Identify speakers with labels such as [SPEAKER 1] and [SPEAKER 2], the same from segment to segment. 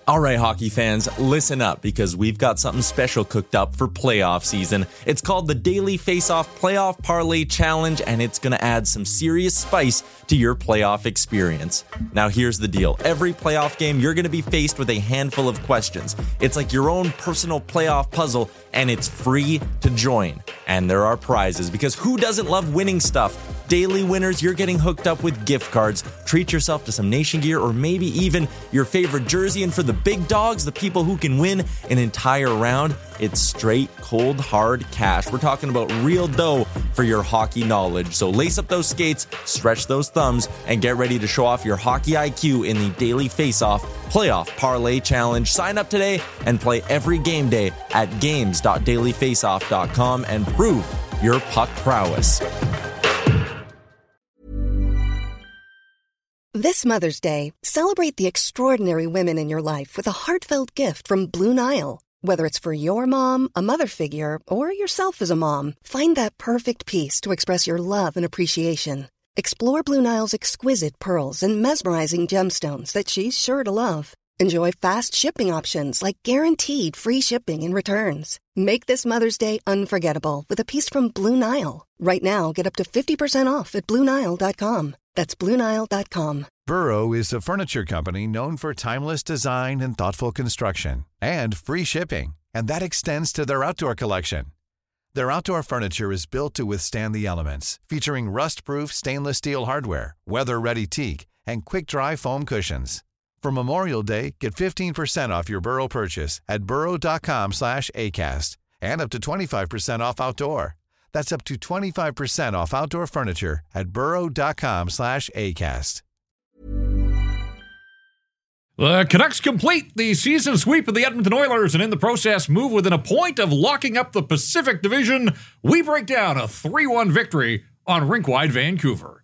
[SPEAKER 1] All right, hockey fans, listen up because we've got something special cooked up for playoff season. It's called the Daily Face-Off Playoff Parlay Challenge, and it's going to add some serious spice to your playoff experience. Now, here's the deal. Every playoff game, you're going to be faced with a handful of questions. It's like your own personal playoff puzzle, and it's free to join. And there are prizes, because who doesn't love winning stuff? Daily winners, you're getting hooked up with gift cards. Treat yourself to some Nation gear or maybe even your favorite jersey. And for the big dogs, the people who can win an entire round, it's straight, cold, hard cash. We're talking about real dough for your hockey knowledge. So lace up those skates, stretch those thumbs, and get ready to show off your hockey IQ in the Daily Face-Off Playoff Parlay Challenge. Sign up today and play every game day at games.dailyfaceoff.com and prove your puck prowess.
[SPEAKER 2] This Mother's Day, celebrate the extraordinary women in your life with a heartfelt gift from Blue Nile. Whether it's for your mom, a mother figure, or yourself as a mom, find that perfect piece to express your love and appreciation. Explore Blue Nile's exquisite pearls and mesmerizing gemstones that she's sure to love. Enjoy fast shipping options like guaranteed free shipping and returns. Make this Mother's Day unforgettable with a piece from Blue Nile. Right now, get up to 50% off at BlueNile.com. That's BlueNile.com.
[SPEAKER 3] Burrow is a furniture company known for timeless design and thoughtful construction, and free shipping, and that extends to their outdoor collection. Their outdoor furniture is built to withstand the elements, featuring rust-proof stainless steel hardware, weather-ready teak, and quick-dry foam cushions. For Memorial Day, get 15% off your Burrow purchase at burrow.com/ACAST, and up to 25% off outdoor. That's up to 25% off outdoor furniture at burrow.com/ACAST.
[SPEAKER 4] The Canucks complete the season sweep of the Edmonton Oilers and in the process move within a point of locking up the Pacific Division. We break down a 3-1 victory on rink-wide Vancouver.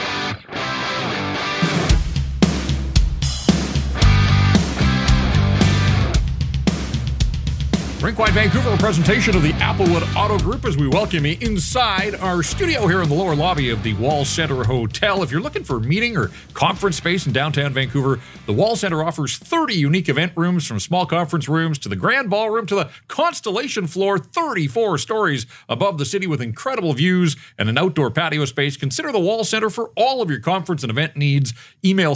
[SPEAKER 4] Rink-wide Vancouver, a presentation of the Applewood Auto Group as we welcome you inside our studio here in the lower lobby of the Wall Centre Hotel. If you're looking for meeting or conference space in downtown Vancouver, the Wall Centre offers 30 unique event rooms, from small conference rooms to the grand ballroom to the Constellation floor, 34 stories above the city with incredible views and an outdoor patio space. Consider the Wall Centre for all of your conference and event needs. Email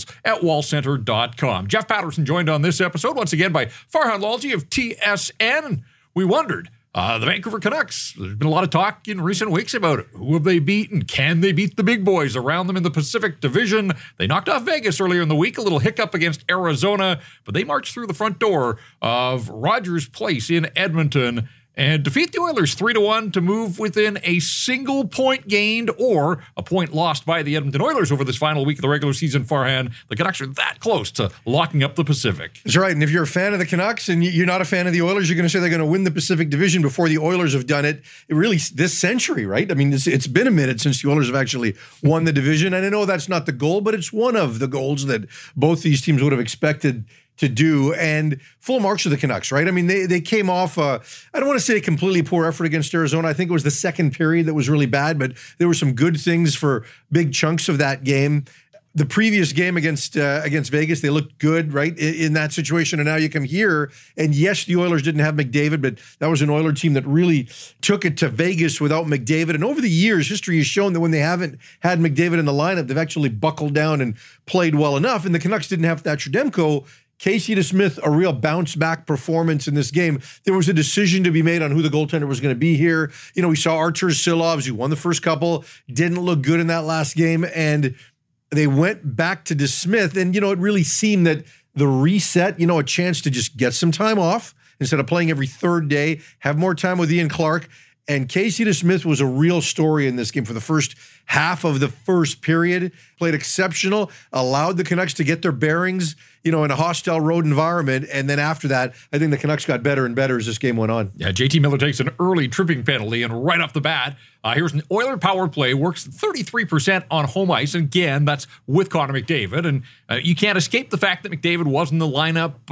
[SPEAKER 4] sales@wallcentre.com. Jeff Patterson joined on this episode once again by Farhan Lalji of TSN. And we wondered, the Vancouver Canucks, there's been a lot of talk in recent weeks about who have they beaten? Can they beat the big boys around them in the Pacific Division? They knocked off Vegas earlier in the week, a little hiccup against Arizona, but they marched through the front door of Rogers Place in Edmonton and defeat the Oilers 3-1 to move within a single point gained or a point lost by the Edmonton Oilers over this final week of the regular season. Farhan, the Canucks are that close to locking up the Pacific.
[SPEAKER 5] That's right. And if you're a fan of the Canucks and you're not a fan of the Oilers, you're going to say they're going to win the Pacific Division before the Oilers have done it really this century, right? I mean, it's been a minute since the Oilers have actually won the division. And I know that's not the goal, but it's one of the goals that both these teams would have expected to do, and full marks for the Canucks, right? I mean, they came off, I don't want to say a completely poor effort against Arizona. I think it was the second period that was really bad, but there were some good things for big chunks of that game. The previous game against Vegas, they looked good, right, in that situation. And now you come here, and yes, the Oilers didn't have McDavid, but that was an Oilers team that really took it to Vegas without McDavid. And over the years, history has shown that when they haven't had McDavid in the lineup, they've actually buckled down and played well enough. And the Canucks didn't have Thatcher Demko. Casey DeSmith, a real bounce-back performance in this game. There was a decision to be made on who the goaltender was going to be here. You know, we saw Artur Silovs, who won the first couple, didn't look good in that last game, and they went back to DeSmith. And, you know, it really seemed that the reset, you know, a chance to just get some time off instead of playing every third day, have more time with Ian Clark. And Casey DeSmith was a real story in this game for the first half of the first period. Played exceptional, allowed the Canucks to get their bearings, you know, in a hostile road environment. And then after that, I think the Canucks got better and better as this game went on.
[SPEAKER 4] Yeah, JT Miller takes an early tripping penalty, and right off the bat, here's an Oiler power play, works 33% on home ice. And again, that's with Connor McDavid. And you can't escape the fact that McDavid was in the lineup, but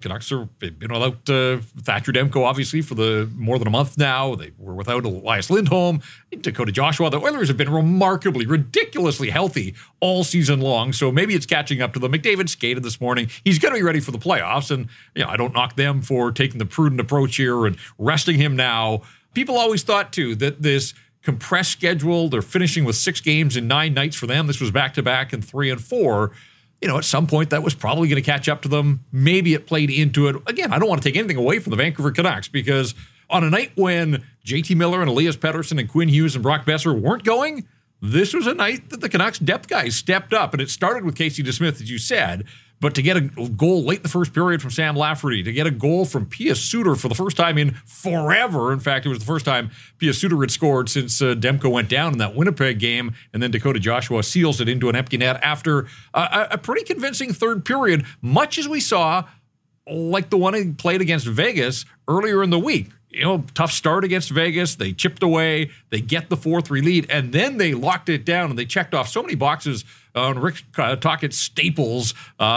[SPEAKER 4] Canucks they've been without Thatcher Demko, obviously, for more than a month now. They were without Elias Lindholm, Dakota Joshua. The Oilers have been remarkably, ridiculously healthy all season long, so maybe it's catching up to them. McDavid skated this morning. He's going to be ready for the playoffs, and I don't knock them for taking the prudent approach here and resting him now. People always thought, too, that this compressed schedule, they're finishing with 6 games in 9 nights for them. This was back-to-back and 3 and 4. At some point that was probably going to catch up to them. Maybe it played into it. Again, I don't want to take anything away from the Vancouver Canucks, because on a night when JT Miller and Elias Pettersson and Quinn Hughes and Brock Besser weren't going, this was a night that the Canucks depth guys stepped up. And it started with Casey DeSmith, as you said. But to get a goal late in the first period from Sam Lafferty, to get a goal from Pia Suter for the first time in forever. In fact, it was the first time Pia Suter had scored since Demko went down in that Winnipeg game. And then Dakota Joshua seals it into an empty net after a pretty convincing third period, much as we saw like the one he played against Vegas earlier in the week. Tough start against Vegas. They chipped away. They get the 4-3 lead, and then they locked it down, and they checked off so many boxes on Rick Tocchet's staples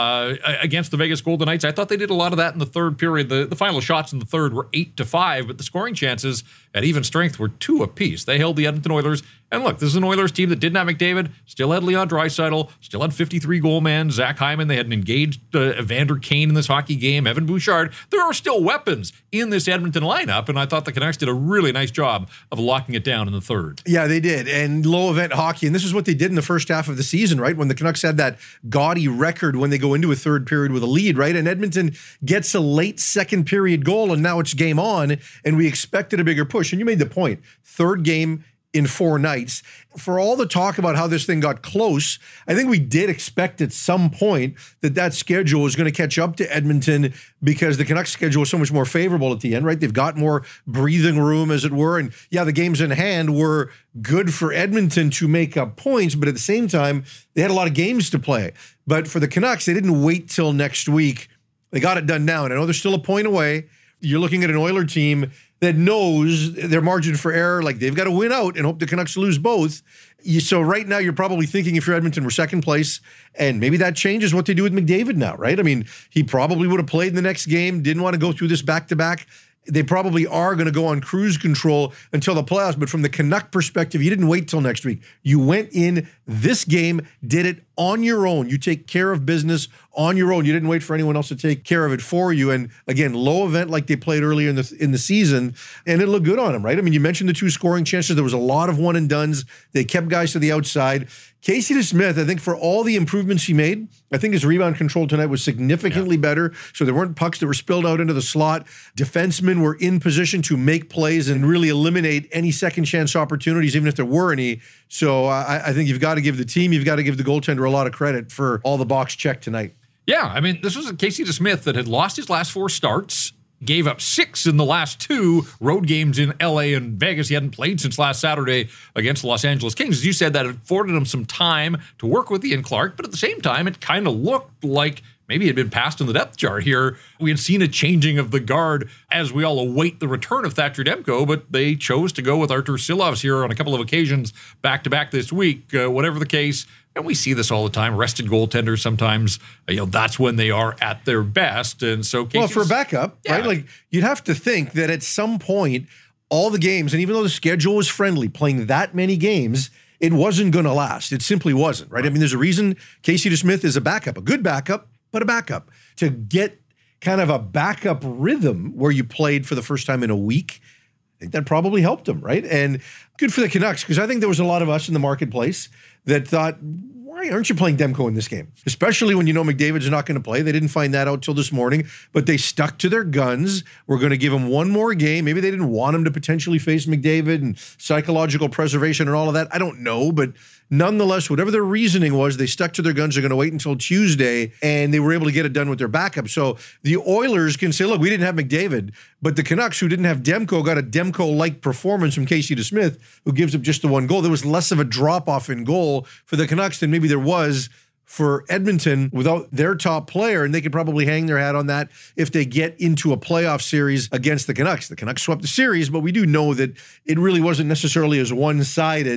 [SPEAKER 4] against the Vegas Golden Knights. I thought they did a lot of that in the third period. The final shots in the third were 8-5, but the scoring chances at even strength were 2 apiece. They held the Edmonton Oilers. And look, this is an Oilers team that didn't have McDavid, still had Leon Draisaitl, still had 53-goal man Zach Hyman. They had an engaged Evander Kane in this hockey game, Evan Bouchard. There are still weapons in this Edmonton lineup, and I thought the Canucks did a really nice job of locking it down in the third.
[SPEAKER 5] Yeah, they did. And low-event hockey, and this is what they did in the first half of the season, right? When the Canucks had that gaudy record when they go into a third period with a lead, right? And Edmonton gets a late second period goal, and now it's game on, and we expected a bigger push. And you made the point. Third game in 4 nights. For all the talk about how this thing got close, I think we did expect at some point that schedule was going to catch up to Edmonton, because the Canucks schedule was so much more favorable at the end, right? They've got more breathing room, as it were. And yeah, the games in hand were good for Edmonton to make up points, but at the same time, they had a lot of games to play. But for the Canucks, they didn't wait till next week. They got it done now. And I know they're still a point away. You're looking at an Oiler team that knows their margin for error, like they've got to win out and hope the Canucks lose both. So right now you're probably thinking, if you're Edmonton, we're second place, and maybe that changes what they do with McDavid now, right? I mean, he probably would have played in the next game, didn't want to go through this back-to-back. They probably are going to go on cruise control until the playoffs, but from the Canuck perspective, you didn't wait till next week. You went in this game, did it on your own. You take care of business on your own. You didn't wait for anyone else to take care of it for you. And again, low event like they played earlier in the season, and it looked good on them, right? I mean, you mentioned the 2 scoring chances. There was a lot of one and dones. They kept guys to the outside. Casey DeSmith, I think for all the improvements he made, I think his rebound control tonight was significantly better. So there weren't pucks that were spilled out into the slot. Defensemen were in position to make plays and really eliminate any second chance opportunities, even if there were any. So I think you've got to give the team, you've got to give the goaltender a lot of credit for all the box checked tonight.
[SPEAKER 4] Yeah, I mean, this was a Casey DeSmith that had lost his last 4 starts, gave up 6 in the last 2 road games in LA and Vegas. He hadn't played since last Saturday against the Los Angeles Kings. As you said, that afforded him some time to work with Ian Clark, but at the same time, it kind of looked like maybe he had been passed in the depth chart here. We had seen a changing of the guard as we all await the return of Thatcher Demko, but they chose to go with Artur Silovs here on a couple of occasions back-to-back this week. Whatever the case, and we see this all the time, rested goaltenders sometimes, that's when they are at their best. And so
[SPEAKER 5] Casey's, for a backup, right? Like, you'd have to think that at some point, all the games, and even though the schedule was friendly, playing that many games, it wasn't going to last. It simply wasn't, right? I mean, there's a reason Casey DeSmith is a backup, a good backup, but a backup. To get kind of a backup rhythm where you played for the first time in a week, I think that probably helped him, right? And good for the Canucks, because I think there was a lot of us in the marketplace that thought, why aren't you playing Demko in this game? Especially when you know McDavid's not going to play. They didn't find that out till this morning, but they stuck to their guns. We're going to give him one more game. Maybe they didn't want him to potentially face McDavid and psychological preservation and all of that. I don't know, but nonetheless, whatever their reasoning was, they stuck to their guns. They're going to wait until Tuesday, and they were able to get it done with their backup. So the Oilers can say, look, we didn't have McDavid, but the Canucks, who didn't have Demko, got a Demko-like performance from Casey DeSmith, who gives up just the 1 goal. There was less of a drop-off in goal for the Canucks than maybe there was for Edmonton without their top player, and they could probably hang their hat on that if they get into a playoff series against the Canucks. The Canucks swept the series, but we do know that it really wasn't necessarily as one-sided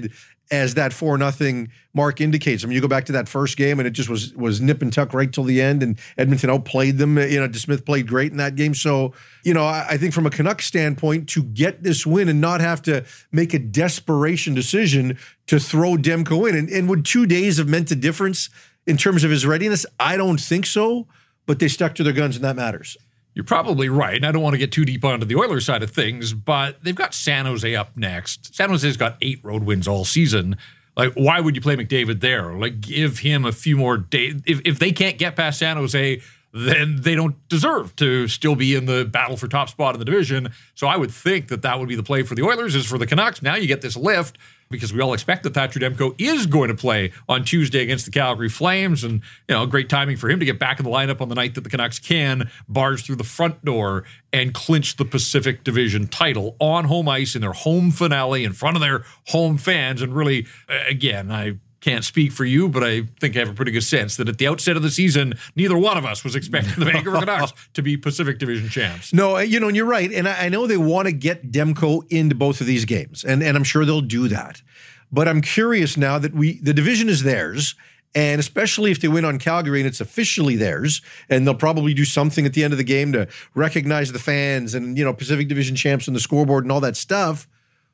[SPEAKER 5] as that 4-0 mark indicates. I mean, you go back to that first game and it just was nip and tuck right till the end, and Edmonton outplayed them. DeSmith played great in that game. So, I think from a Canucks standpoint, to get this win and not have to make a desperation decision to throw Demko in, and would 2 days have meant a difference in terms of his readiness? I don't think so, but they stuck to their guns and that matters.
[SPEAKER 4] You're probably right. And I don't want to get too deep onto the Oilers side of things, but they've got San Jose up next. San Jose's got 8 road wins all season. Like, why would you play McDavid there? Like, give him a few more days. If they can't get past San Jose, then they don't deserve to still be in the battle for top spot in the division. So I would think that would be the play for the Oilers. Is for the Canucks, now you get this lift, because we all expect that Thatcher Demko is going to play on Tuesday against the Calgary Flames. And, great timing for him to get back in the lineup on the night that the Canucks can barge through the front door and clinch the Pacific Division title on home ice in their home finale in front of their home fans. And really, again, I can't speak for you, but I think I have a pretty good sense that at the outset of the season, neither one of us was expecting the Vancouver Canucks to be Pacific Division champs.
[SPEAKER 5] No, and you're right. And I know they want to get Demko into both of these games, and I'm sure they'll do that. But I'm curious now that the division is theirs, and especially if they win on Calgary and it's officially theirs, and they'll probably do something at the end of the game to recognize the fans and, Pacific Division champs on the scoreboard and all that stuff.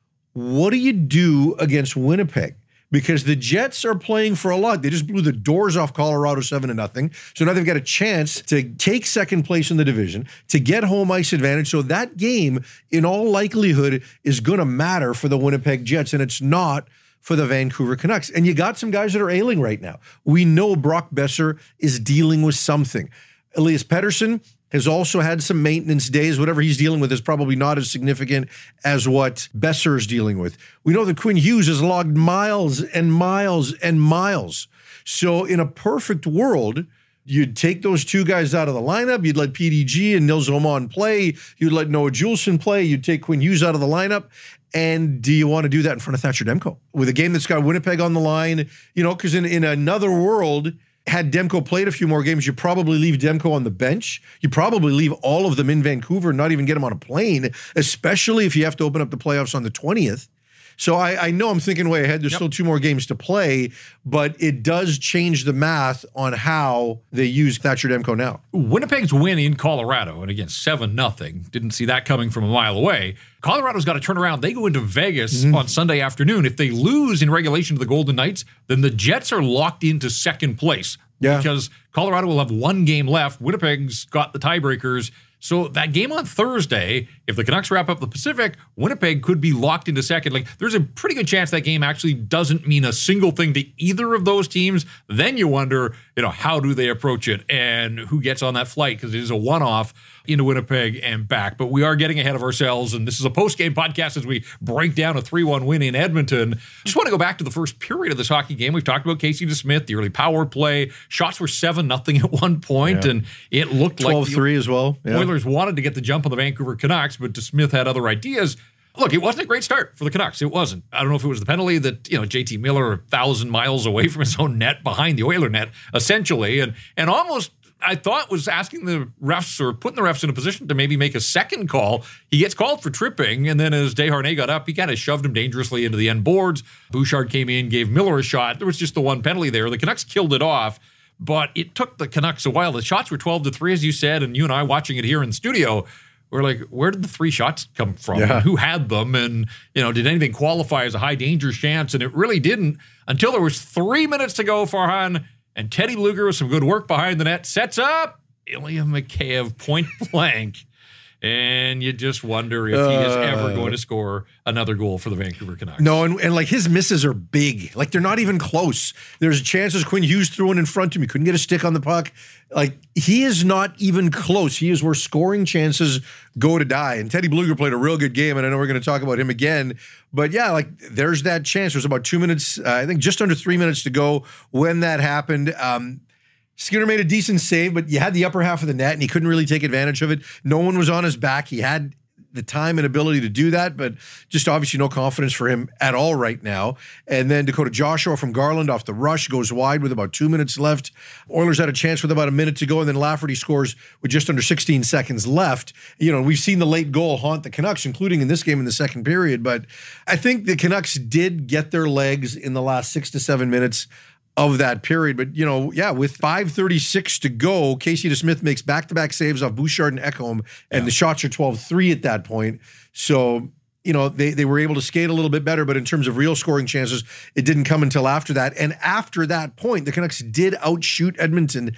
[SPEAKER 5] What do you do against Winnipeg? Because the Jets are playing for a lot. They just blew the doors off Colorado 7-0. So now they've got a chance to take second place in the division, to get home ice advantage. So that game, in all likelihood, is going to matter for the Winnipeg Jets, and it's not for the Vancouver Canucks. And you got some guys that are ailing right now. We know Brock Besser is dealing with something. Elias Pettersson has also had some maintenance days. Whatever he's dealing with is probably not as significant as what Besser is dealing with. We know that Quinn Hughes has logged miles and miles and miles. So in a perfect world, you'd take those two guys out of the lineup. You'd let PDG and Nils Åman play. You'd let Noah Juulsen play. You'd take Quinn Hughes out of the lineup. And do you want to do that in front of Thatcher Demko? With a game that's got Winnipeg on the line, because in another world, had Demko played a few more games, you probably leave Demko on the bench. You probably leave all of them in Vancouver and not even get him on a plane, especially if you have to open up the playoffs on the 20th. So I know I'm thinking way ahead. There's still 2 more games to play, but it does change the math on how they use Thatcher Demko now.
[SPEAKER 4] Winnipeg's win in Colorado, and again, 7-0. Didn't see that coming from a mile away. Colorado's got to turn around. They go into Vegas on Sunday afternoon. If they lose in regulation to the Golden Knights, then the Jets are locked into second place. Yeah. Because Colorado will have 1 game left. Winnipeg's got the tiebreakers. So that game on Thursday, if the Canucks wrap up the Pacific, Winnipeg could be locked into second. Like, there's a pretty good chance that game actually doesn't mean a single thing to either of those teams. Then you wonder, how do they approach it and who gets on that flight? Because it is a one-off into Winnipeg and back. But we are getting ahead of ourselves, and this is a post-game podcast as we break down a 3-1 win in Edmonton. Just want to go back to the first period of this hockey game. We've talked about Casey DeSmith, the early power play. Shots were 7-0 at one point, and it looked
[SPEAKER 5] 12-3
[SPEAKER 4] like 12-3
[SPEAKER 5] as well. Yeah.
[SPEAKER 4] Oilers wanted to get the jump on the Vancouver Canucks, but DeSmith had other ideas. Look, it wasn't a great start for the Canucks. It wasn't. I don't know if it was the penalty that, JT Miller 1,000 miles away from his own net behind the Oiler net, essentially, and almost I thought was asking the refs or putting the refs in a position to maybe make a second call. He gets called for tripping, and then as Desharnais got up, he kind of shoved him dangerously into the end boards. Bouchard came in, gave Miller a shot. There was just the one penalty there. The Canucks killed it off, but it took the Canucks a while. The shots were 12-3, as you said, and you and I watching it here in the studio, we're like, where did the 3 shots come from? Yeah. And who had them? And, did anything qualify as a high danger chance? And it really didn't until there was 3 minutes to go, Farhan. And Teddy Blueger with some good work behind the net sets up Ilya Mikheyev point blank. And you just wonder if he is ever going to score another goal for the Vancouver Canucks.
[SPEAKER 5] No, and like his misses are big. Like they're not even close. There's chances Quinn Hughes threw one in front of him. He couldn't get a stick on the puck. Like he is not even close. He is where scoring chances go to die. And Teddy Blueger played a real good game, and I know we're going to talk about him again. But yeah, like there's that chance. There's about 2 minutes, I think just under 3 minutes to go when that happened. Skinner made a decent save, but you had the upper half of the net, and he couldn't really take advantage of it. No one was on his back. He had the time and ability to do that, but just obviously no confidence for him at all right now. And then Dakota Joshua from Garland off the rush goes wide with about 2 minutes left. Oilers had a chance with about a minute to go, and then Lafferty scores with just under 16 seconds left. You know, we've seen the late goal haunt the Canucks, including in this game in the second period, but I think the Canucks did get their legs in the last 6 to 7 minutes of that period. But, you know, yeah, with 5:36 to go, Casey DeSmith makes back-to-back saves off Bouchard and Ekholm, and the shots are 12-3 at that point. So, you know, they were able to skate a little bit better, but in terms of real scoring chances, it didn't come until after that. And after that point, the Canucks did outshoot Edmonton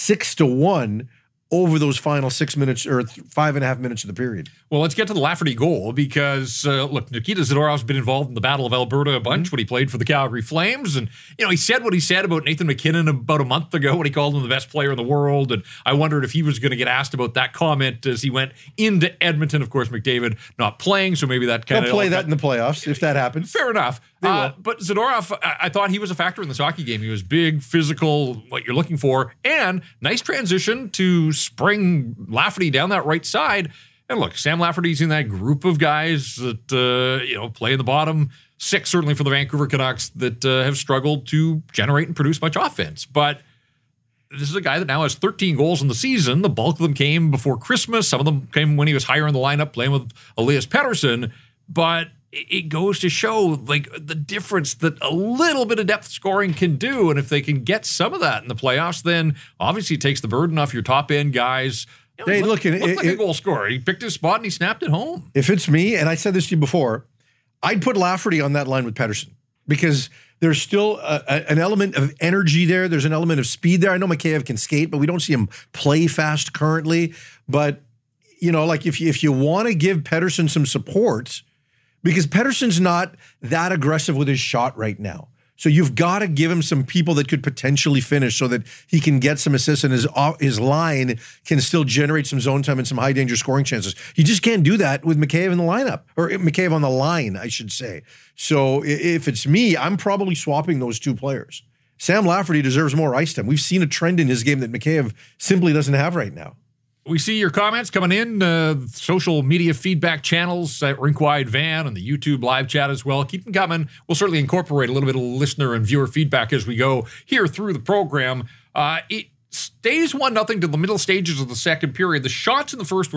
[SPEAKER 5] 6-1 over those final 6 minutes or 5.5 minutes of the period.
[SPEAKER 4] Well, let's get to the Lafferty goal because, look, Nikita Zadorov's been involved in the Battle of Alberta a bunch when he played for the Calgary Flames. And, you know, he said what he said about Nathan MacKinnon about a month ago when he called him the best player in the world. And I wondered if he was going to get asked about that comment as he went into Edmonton. Of course, McDavid not playing, so maybe that kind of...
[SPEAKER 5] They'll play that in the playoffs if that happens.
[SPEAKER 4] Fair enough. But Zadorov, I thought he was a factor in this hockey game. He was big, physical, what you're looking for, and nice transition to spring Lafferty down that right side. And look, Sam Lafferty's in that group of guys that, you know, play in the bottom six, certainly for the Vancouver Canucks, that have struggled to generate and produce much offense. But this is a guy that now has 13 goals in the season. The bulk of them came before Christmas. Some of them came when he was higher in the lineup playing with Elias Pettersson. But it goes to show, like, the difference that a little bit of depth scoring can do. And if they can get some of that in the playoffs, then obviously it takes the burden off your top-end guys. You know,
[SPEAKER 5] Hey,
[SPEAKER 4] looked like a goal scorer. He picked his spot and he snapped it home.
[SPEAKER 5] If it's me, and I said this to you before, I'd put Lafferty on that line with Pettersson because there's still an element of energy there. There's an element of speed there. I know Mikheyev can skate, but we don't see him play fast currently. But, you know, like if you want to give Pettersson some support, because Pettersson's not that aggressive with his shot right now. So you've got to give him some people that could potentially finish so that he can get some assists and his line can still generate some zone time and some high danger scoring chances. You just can't do that with Mikheyev in the lineup, or Mikheyev on the line, I should say. So if it's me, I'm probably swapping those two players. Sam Lafferty deserves more ice time. We've seen a trend in his game that Mikheyev simply doesn't have right now.
[SPEAKER 4] We see your comments coming in, social media feedback channels at Rinkwide Van and the YouTube live chat as well. Keep them coming. We'll certainly incorporate a little bit of listener and viewer feedback as we go here through the program. It stays 1-0 to the middle stages of the second period. The shots in the first were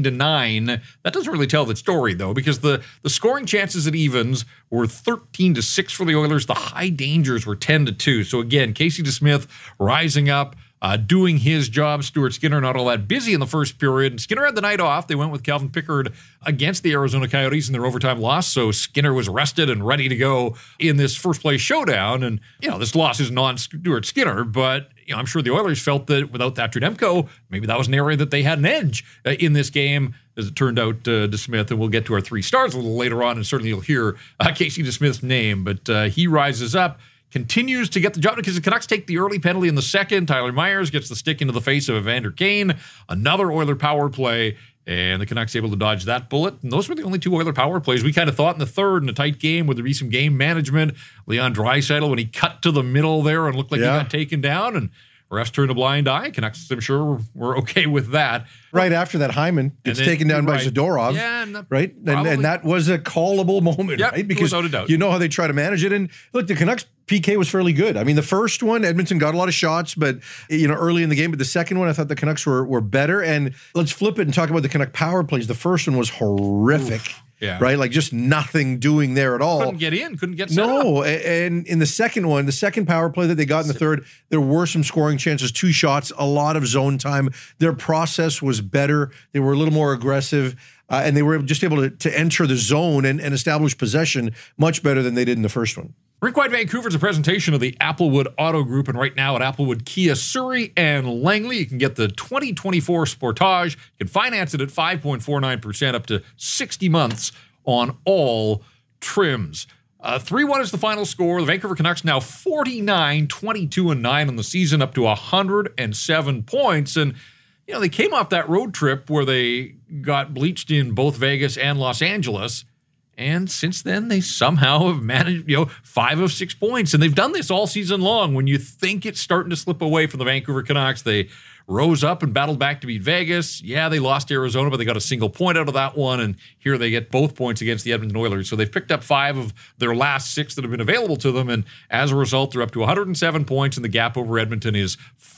[SPEAKER 4] 13-9. That doesn't really tell the story, though, because the scoring chances at evens were 13-6 for the Oilers. The high dangers were 10-2. So again, Casey DeSmith rising up, doing his job. Stuart Skinner not all that busy in the first period. And Skinner had the night off. They went with Calvin Pickard against the Arizona Coyotes in their overtime loss. So Skinner was rested and ready to go in this first place showdown. And, you know, this loss isn't on Stuart Skinner, but, you know, I'm sure the Oilers felt that without Thatcher Demko, maybe that was an area that they had an edge in this game. As it turned out, DeSmith, and we'll get to our 3 stars a little later on, and certainly you'll hear Casey DeSmith's name, but he rises up. Continues to get the job because the Canucks take the early penalty in the second. Tyler Myers gets the stick into the face of Evander Kane. Another Oiler power play, and the Canucks able to dodge that bullet. And those were the only 2 Oiler power plays. We kind of thought in the third, in a tight game, would there be some game management? Leon Draisaitl, when he cut to the middle there and looked like he got taken down, and refs turned a blind eye. Canucks, I'm sure, were okay with that.
[SPEAKER 5] Right after that, Hyman gets taken down by Zadorov.
[SPEAKER 4] Yeah,
[SPEAKER 5] right? And that was a callable moment, right? Because
[SPEAKER 4] without a doubt.
[SPEAKER 5] You know how they try to manage it. And look, the Canucks PK was fairly good. I mean, the first one, Edmonton got a lot of shots, but, you know, early in the game. But the second one, I thought the Canucks were better. And let's flip it and talk about the Canuck power plays. The first one was horrific. Oof.
[SPEAKER 4] Yeah.
[SPEAKER 5] Right? Like just nothing doing there at all.
[SPEAKER 4] Couldn't get in, couldn't get set up.
[SPEAKER 5] And in the second one, the second power play that they got in the third, there were some scoring chances, 2 shots, a lot of zone time. Their process was better. They were a little more aggressive, and they were just able to enter the zone and establish possession much better than they did in the first one.
[SPEAKER 4] Rinkwide Vancouver is a presentation of the Applewood Auto Group, and right now at Applewood Kia Surrey and Langley, you can get the 2024 Sportage. You can finance it at 5.49% up to 60 months on all trims. 3-1 is the final score. The Vancouver Canucks now 49, 22-9 on the season, up to 107 points. And, you know, they came off that road trip where they got bleached in both Vegas and Los Angeles. And since then, they somehow have managed, 5 of 6 points. And they've done this all season long. When you think it's starting to slip away from the Vancouver Canucks, they rose up and battled back to beat Vegas. Yeah, they lost to Arizona, but they got a single point out of that one, and here they get both points against the Edmonton Oilers. So they've picked up 5 of their last 6 that have been available to them, and as a result, they're up to 107 points, and the gap over Edmonton is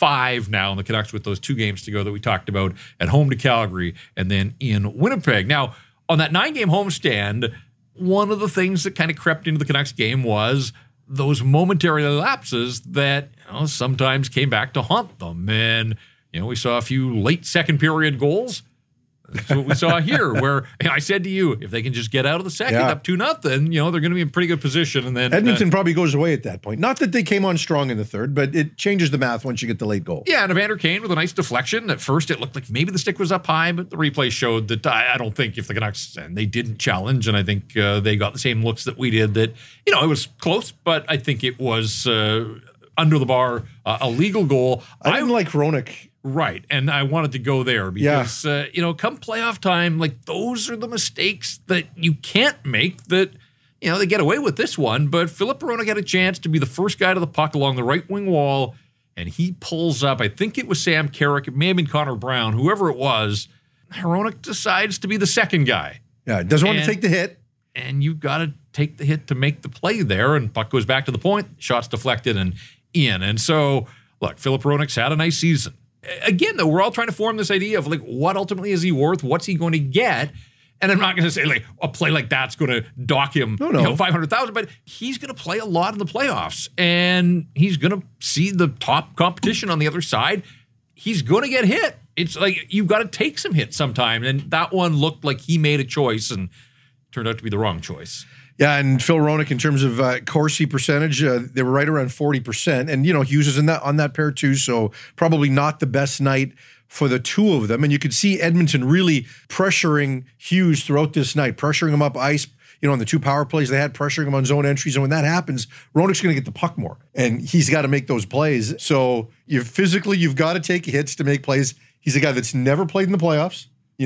[SPEAKER 4] 5 now in the Canucks with those 2 games to go that we talked about at home to Calgary and then in Winnipeg. Now, on that 9-game homestand, one of the things that kind of crept into the Canucks game was those momentary lapses that sometimes came back to haunt them. And, we saw a few late second period goals. That's what we saw here, where I said to you, if they can just get out of the second up 2-0, they're going to be in pretty good position. And then
[SPEAKER 5] Edmonton probably goes away at that point. Not that they came on strong in the third, but it changes the math once you get the late goal.
[SPEAKER 4] Yeah, and Evander Kane with a nice deflection. At first, it looked like maybe the stick was up high, but the replay showed that I don't think if the Canucks, and they didn't challenge, and I think they got the same looks that we did, that, it was close, but I think it was under the bar, a legal goal.
[SPEAKER 5] I didn't like Hronek.
[SPEAKER 4] Right, and I wanted to go there because, come playoff time, those are the mistakes that you can't make that, they get away with this one, but Filip Hronek had a chance to be the first guy to the puck along the right wing wall, and he pulls up, I think it was Sam Carrick, it may have been Connor Brown, whoever it was, Hronek decides to be, the second guy.
[SPEAKER 5] Yeah, doesn't want to take the hit.
[SPEAKER 4] And you've got to take the hit to make the play there, and puck goes back to the point, shots deflected and in. And so, look, Filip Hronek's had a nice season. Again, though, we're all trying to form this idea of what ultimately is he worth? What's he going to get? And I'm not going to say a play like that's going to dock him $500,000, but he's going to play a lot in the playoffs, and he's going to see the top competition on the other side. He's going to get hit. It's you've got to take some hits sometime, and that one looked like he made a choice and turned out to be the wrong choice.
[SPEAKER 5] Yeah, and Phil Hronek, in terms of Corsi percentage, they were right around 40%. And, Hughes is on that pair too, so probably not the best night for the two of them. And you could see Edmonton really pressuring Hughes throughout this night, pressuring him up ice, on the 2 power plays they had, pressuring him on zone entries. And when that happens, Hronek's going to get the puck more. And he's got to make those plays. So you've got to take hits to make plays. He's a guy that's never played in the playoffs.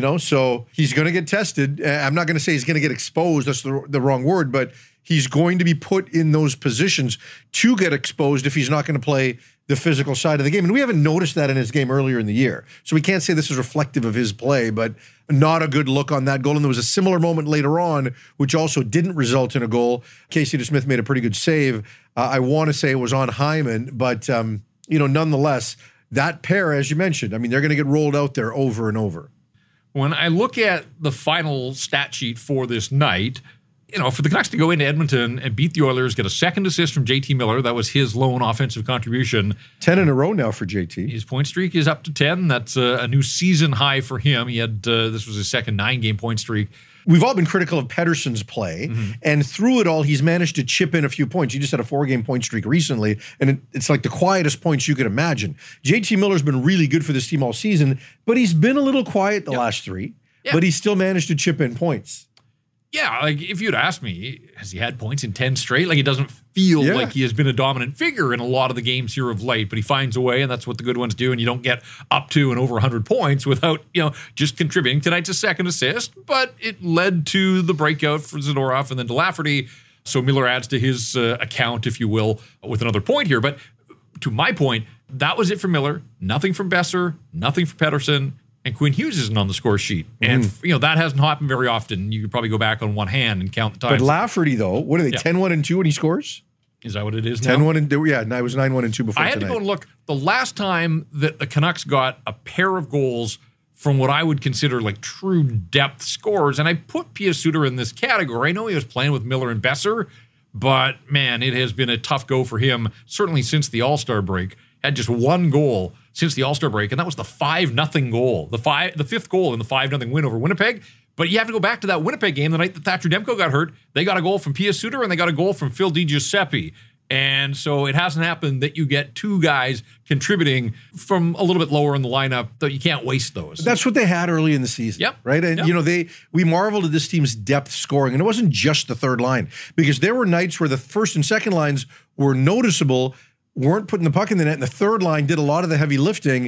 [SPEAKER 5] So he's going to get tested. I'm not going to say he's going to get exposed. That's the wrong word, but he's going to be put in those positions to get exposed if he's not going to play the physical side of the game. And we haven't noticed that in his game earlier in the year. So we can't say this is reflective of his play, but not a good look on that goal. And there was a similar moment later on, which also didn't result in a goal. Casey DeSmith made a pretty good save. I want to say it was on Hyman, but, nonetheless, that pair, as you mentioned, they're going to get rolled out there over and over.
[SPEAKER 4] When I look at the final stat sheet for this night, for the Canucks to go into Edmonton and beat the Oilers, get a second assist from JT Miller, that was his lone offensive contribution.
[SPEAKER 5] 10 in a row now for JT.
[SPEAKER 4] His point streak is up to 10. That's a new season high for him. He had, this was his second 9-game point streak.
[SPEAKER 5] We've all been critical of Pettersson's play, and through it all, he's managed to chip in a few points. He just had a 4-game point streak recently, and it's like the quietest points you could imagine. JT Miller's been really good for this team all season, but he's been a little quiet the last 3, but he's still managed to chip in points.
[SPEAKER 4] Yeah, if you'd asked me, has he had points in 10 straight? It doesn't feel like he has been a dominant figure in a lot of the games here of late, but he finds a way, and that's what the good ones do, and you don't get up to and over 100 points without, just contributing. Tonight's a second assist, but it led to the breakout for Zadorov and then to Lafferty, so Miller adds to his account, if you will, with another point here. But to my point, that was it for Miller. Nothing from Besser, nothing from Pettersson. And Quinn Hughes isn't on the score sheet. And, that hasn't happened very often. You could probably go back on one hand and count the times.
[SPEAKER 5] But Lafferty, though, what are they, 10-1-2 when he scores?
[SPEAKER 4] Is that what it is now?
[SPEAKER 5] 10-1-2, yeah. I was 9-1-2 before
[SPEAKER 4] I had
[SPEAKER 5] tonight.
[SPEAKER 4] to go and look. The last time that the Canucks got a pair of goals from what I would consider true depth scores, and I put Pia Suter in this category. I know he was playing with Miller and Besser, but, man, it has been a tough go for him, certainly since the All-Star break. Had just one goal since the All-Star break, and that was the 5-0 goal, the 5th goal in the 5-0 win over Winnipeg. But you have to go back to that Winnipeg game the night that Thatcher Demko got hurt. They got a goal from Pia Suter, and they got a goal from Phil DiGiuseppe. And so it hasn't happened that you get 2 guys contributing from a little bit lower in the lineup, though you can't waste those.
[SPEAKER 5] That's what they had early in the season.
[SPEAKER 4] Yep.
[SPEAKER 5] Right? And, we marveled at this team's depth scoring, and it wasn't just the third line, because there were nights where the first and second lines were noticeable, weren't putting the puck in the net, and the third line did a lot of the heavy lifting,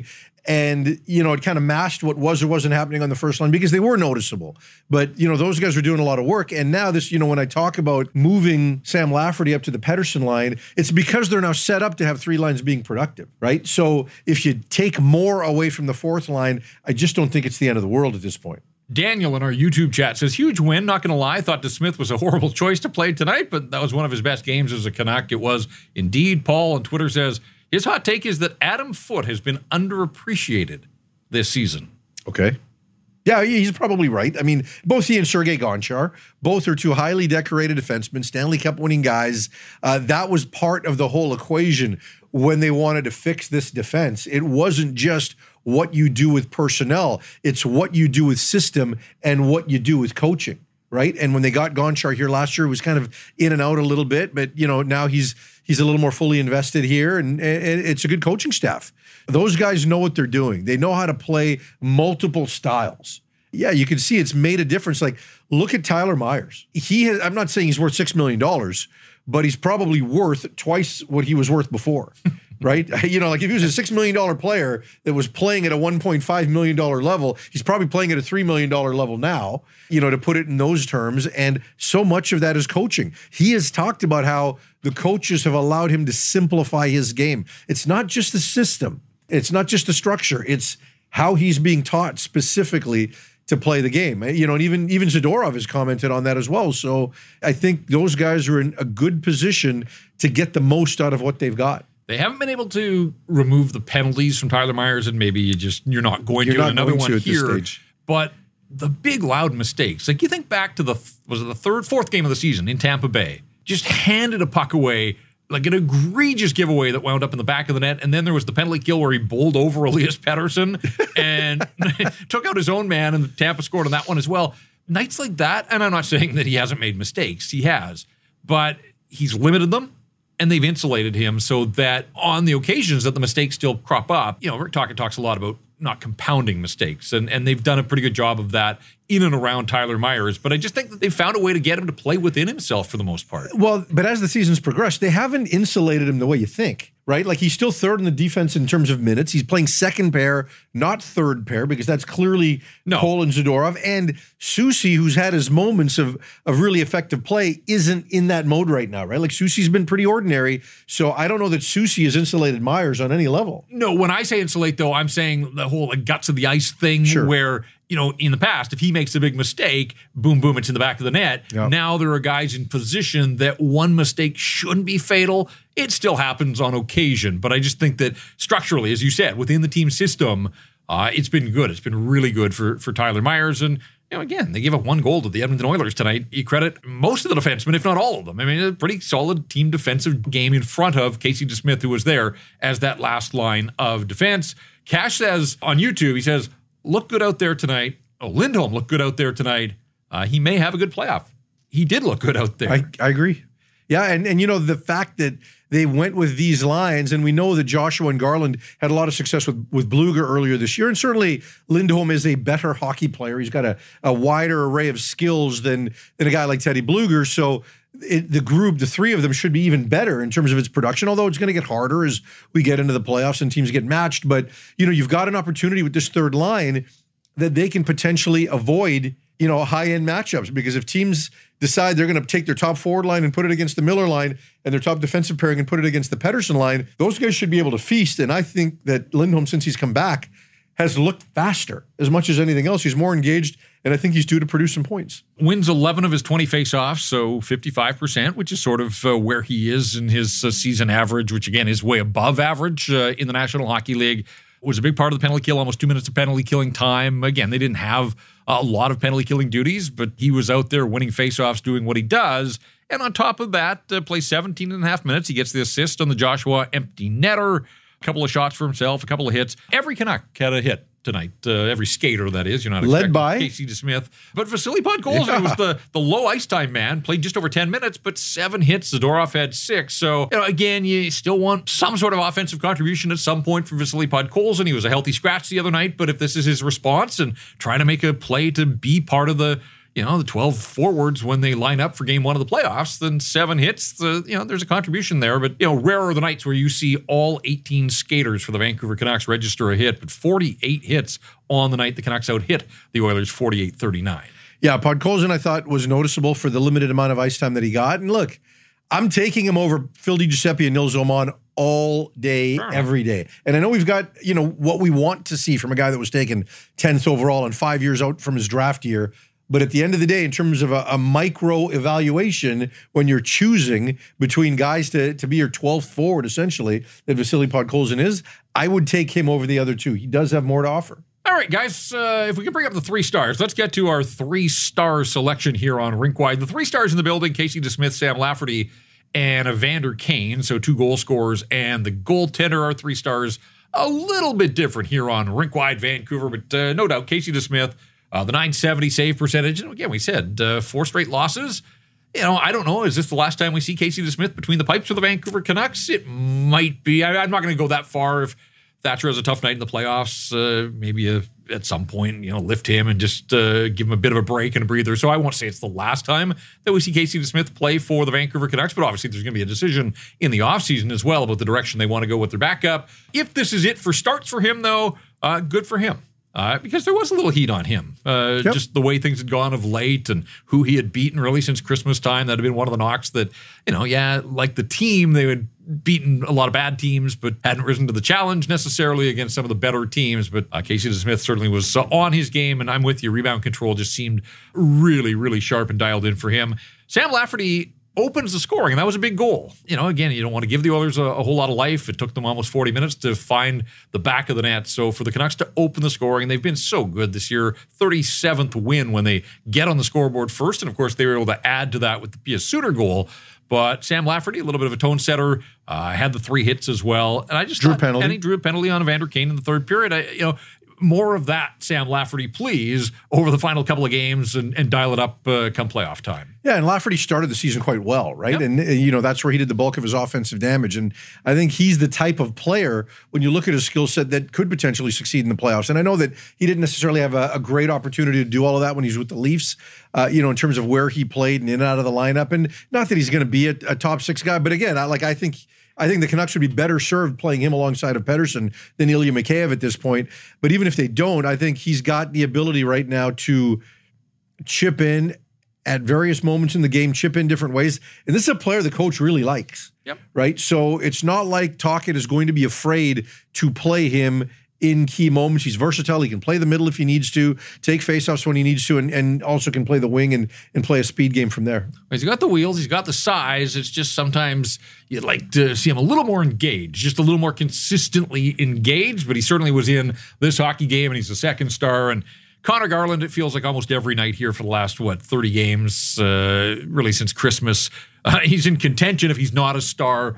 [SPEAKER 5] And, it kind of masked what was or wasn't happening on the first line because they were noticeable. But, those guys were doing a lot of work. And now this, when I talk about moving Sam Lafferty up to the Pettersson line, it's because they're now set up to have three lines being productive, right? So if you take more away from the fourth line, I just don't think it's the end of the world at this point.
[SPEAKER 4] Daniel in our YouTube chat says, huge win, not going to lie. Thought DeSmith was a horrible choice to play tonight, but that was one of his best games as a Canuck. It was indeed. Paul on Twitter says, his hot take is that Adam Foote has been underappreciated this season.
[SPEAKER 5] Okay. Yeah, he's probably right. I mean, both he and Sergei Gonchar, both are two highly decorated defensemen, Stanley Cup winning guys. That was part of the whole equation when they wanted to fix this defense. It wasn't just what you do with personnel. It's what you do with system and what you do with coaching, right? And when they got Gonchar here last year, it was kind of in and out a little bit, but now he's a little more fully invested here, and it's a good coaching staff. Those guys know what they're doing. They know how to play multiple styles. Yeah, you can see it's made a difference. Like, look at Tyler Myers. I'm not saying he's worth $6 million, but he's probably worth twice what he was worth before. Right? Like if he was a $6 million player that was playing at a $1.5 million level, he's probably playing at a $3 million level now, to put it in those terms. And so much of that is coaching. He has talked about how the coaches have allowed him to simplify his game. It's not just the system. It's not just the structure. It's how he's being taught specifically to play the game. And even Zadorov has commented on that as well. So I think those guys are in a good position to get the most out of what they've got.
[SPEAKER 4] They haven't been able to remove the penalties from Tyler Myers, and maybe you're not going to. Another one here. But the big, loud mistakes. Like, you think back to the fourth game of the season in Tampa Bay. Just handed a puck away, like an egregious giveaway that wound up in the back of the net. And then there was the penalty kill where he bowled over Elias Pettersson and took out his own man, and Tampa scored on that one as well. Nights like that, and I'm not saying that he hasn't made mistakes. He has. But he's limited them. And they've insulated him so that on the occasions that the mistakes still crop up, Rick Tocchet talks a lot about not compounding mistakes. And they've done a pretty good job of that in and around Tyler Myers. But I just think that they've found a way to get him to play within himself for the most part.
[SPEAKER 5] Well, but as the season's progressed, they haven't insulated him the way you think, right? Like, he's still third in the defense in terms of minutes. He's playing second pair, not third pair, because that's clearly Cole and Zadorov. And Soucy, who's had his moments of really effective play, isn't in that mode right now, right? Like, Soucy's been pretty ordinary. So I don't know that Soucy has insulated Myers on any level.
[SPEAKER 4] No, when I say insulate, though, I'm saying the whole guts of the ice thing where, in the past, if he makes a big mistake, boom, boom, it's in the back of the net. Yep. Now there are guys in position that one mistake shouldn't be fatal. It still happens on occasion. But I just think that structurally, as you said, within the team system, it's been good. It's been really good for Tyler Myers. And, again, they gave up one goal to the Edmonton Oilers tonight. You credit most of the defensemen, if not all of them. I mean, a pretty solid team defensive game in front of Casey DeSmith, who was there as that last line of defense. Cash says on YouTube, he says, look good out there tonight. Oh, Lindholm looked good out there tonight. He may have a good playoff. He did look good out there.
[SPEAKER 5] I agree. Yeah, and the fact that they went with these lines, and we know that Joshua and Garland had a lot of success with Bluger earlier this year, and certainly Lindholm is a better hockey player. He's got a wider array of skills than a guy like Teddy Bluger, so the three of them should be even better in terms of its production, although it's going to get harder as we get into the playoffs and teams get matched. But, you've got an opportunity with this third line that they can potentially avoid, high-end matchups, because if teams decide they're going to take their top forward line and put it against the Miller line and their top defensive pairing and put it against the Pettersson line, those guys should be able to feast. And I think that Lindholm, since he's come back, has looked faster as much as anything else. He's more engaged, and I think he's due to produce some points.
[SPEAKER 4] Wins 11 of his 20 faceoffs, so 55%, which is sort of where he is in his season average, which again is way above average in the National Hockey League. Was a big part of the penalty kill, almost 2 minutes of penalty killing time. Again, they didn't have a lot of penalty killing duties, but he was out there winning faceoffs, doing what he does. And on top of that, plays 17 and a half minutes. He gets the assist on the Joshua empty netter. A couple of shots for himself, a couple of hits. Every Canuck had a hit tonight. Every skater, that is. You're not
[SPEAKER 5] led by
[SPEAKER 4] Casey DeSmith. But Vasily Podkolzin was the low ice time man. Played just over 10 minutes, but 7 hits. Zadorov had 6. So, again, you still want some sort of offensive contribution at some point from Vasily Podkolzin. He was a healthy scratch the other night, but if this is his response and trying to make a play to be part of the the 12 forwards when they line up for game one of the playoffs, then 7 hits, there's a contribution there. But, rare are the nights where you see all 18 skaters for the Vancouver Canucks register a hit, but 48 hits on the night the Canucks out-hit the Oilers 48-39.
[SPEAKER 5] Yeah, Podkolzin, I thought, was noticeable for the limited amount of ice time that he got. And look, I'm taking him over Phil DiGiuseppe and Nils Åman all day, every day. And I know we've got, what we want to see from a guy that was taken 10th overall and 5 years out from his draft year. But at the end of the day, in terms of a micro evaluation, when you're choosing between guys to be your 12th forward, essentially, that Vasily Podkolzin is, I would take him over the other two. He does have more to offer.
[SPEAKER 4] All right, guys, if we can bring up the 3 stars, let's get to our 3-star selection here on Rinkwide. The 3 stars in the building, Casey DeSmith, Sam Lafferty, and Evander Kane, so 2 goal scorers, and the goaltender are 3 stars. A little bit different here on Rinkwide Vancouver, but no doubt, Casey DeSmith, the .970 save percentage. And again, we said 4 straight losses. I don't know. Is this the last time we see Casey DeSmith between the pipes for the Vancouver Canucks? It might be. I'm not going to go that far. If Thatcher has a tough night in the playoffs, maybe at some point, lift him and just give him a bit of a break and a breather. So I won't say it's the last time that we see Casey DeSmith play for the Vancouver Canucks, but obviously there's going to be a decision in the offseason as well about the direction they want to go with their backup. If this is it for starts for him, though, good for him. Because there was a little heat on him. Just the way things had gone of late and who he had beaten really since Christmas time. That had been one of the knocks that, like the team, they had beaten a lot of bad teams, but hadn't risen to the challenge necessarily against some of the better teams. But Casey DeSmith certainly was on his game, and I'm with you. Rebound control just seemed really, really sharp and dialed in for him. Sam Lafferty opens the scoring, and that was a big goal. Again, you don't want to give the Oilers a whole lot of life. It took them almost 40 minutes to find the back of the net. So for the Canucks to open the scoring, they've been so good this year. 37th win when they get on the scoreboard first. And of course, they were able to add to that with the Pia Suter goal. But Sam Lafferty, a little bit of a tone setter, had the 3 hits as well. And I just
[SPEAKER 5] drew a penalty.
[SPEAKER 4] And he drew a penalty on Evander Kane in the third period. More of that, Sam Lafferty, please, over the final couple of games and dial it up come playoff time.
[SPEAKER 5] Yeah, and Lafferty started the season quite well, right? Yep. And, that's where he did the bulk of his offensive damage. And I think he's the type of player, when you look at his skill set, that could potentially succeed in the playoffs. And I know that he didn't necessarily have a great opportunity to do all of that when he was with the Leafs, in terms of where he played and in and out of the lineup. And not that he's going to be a top 6 guy, but again, I think the Canucks would be better served playing him alongside of Pettersson than Ilya Mikheyev at this point. But even if they don't, I think he's got the ability right now to chip in at various moments in the game, chip in different ways. And this is a player the coach really likes, right? So it's not like Tocchet is going to be afraid to play him in key moments. He's versatile. He can play the middle if he needs to, take faceoffs when he needs to, and also can play the wing and play a speed game from there.
[SPEAKER 4] He's got the wheels. He's got the size. It's just sometimes you'd like to see him a little more engaged, just a little more consistently engaged, but he certainly was in this hockey game, and he's a second star. And Connor Garland, it feels like almost every night here for the last, 30 games, really since Christmas. He's in contention if he's not a star.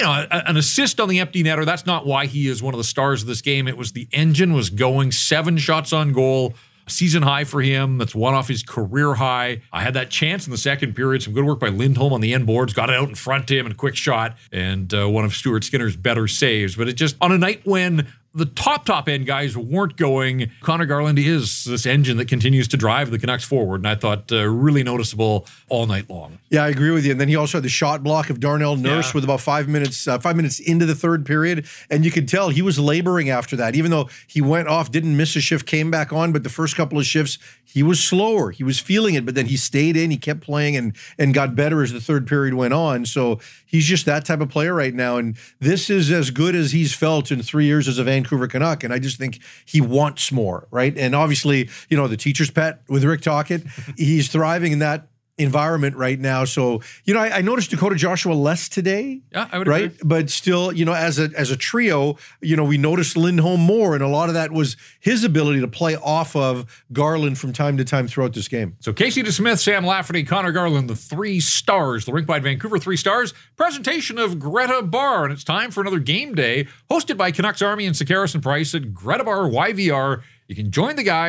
[SPEAKER 4] An assist on the empty netter, that's not why he is one of the stars of this game. It was the engine was going, 7 shots on goal, season high for him. That's one off his career high. I had that chance in the second period. Some good work by Lindholm on the end boards, got it out in front of him and a quick shot, and one of Stuart Skinner's better saves. But it just, on a night when the top end guys weren't going, Connor Garland is this engine that continues to drive the Canucks forward, and I thought really noticeable all night long.
[SPEAKER 5] Yeah, I agree with you. And then he also had the shot block of Darnell Nurse with about 5 minutes into the third period, and you could tell he was laboring after that. Even though he went off, didn't miss a shift, came back on, but the first couple of shifts, he was slower. He was feeling it, but then he stayed in, he kept playing and got better as the third period went on. So he's just that type of player right now, and this is as good as he's felt in 3 years as a Vancouver Canuck, and I just think he wants more, right? And obviously, the teacher's pet with Rick Tocchet, he's thriving in that environment right now. So, I noticed Dakota Joshua less today.
[SPEAKER 4] Yeah, I would
[SPEAKER 5] right?
[SPEAKER 4] agree.
[SPEAKER 5] But still, as a trio, we noticed Lindholm more, and a lot of that was his ability to play off of Garland from time to time throughout this game.
[SPEAKER 4] So Casey DeSmith, Sam Lafferty, Connor Garland, the 3 stars, the Rinkwide Vancouver 3 stars, presentation of Greta Bar, and it's time for another game day hosted by Canucks Army and Sakaris and Price at Greta Bar YVR. You can join the guys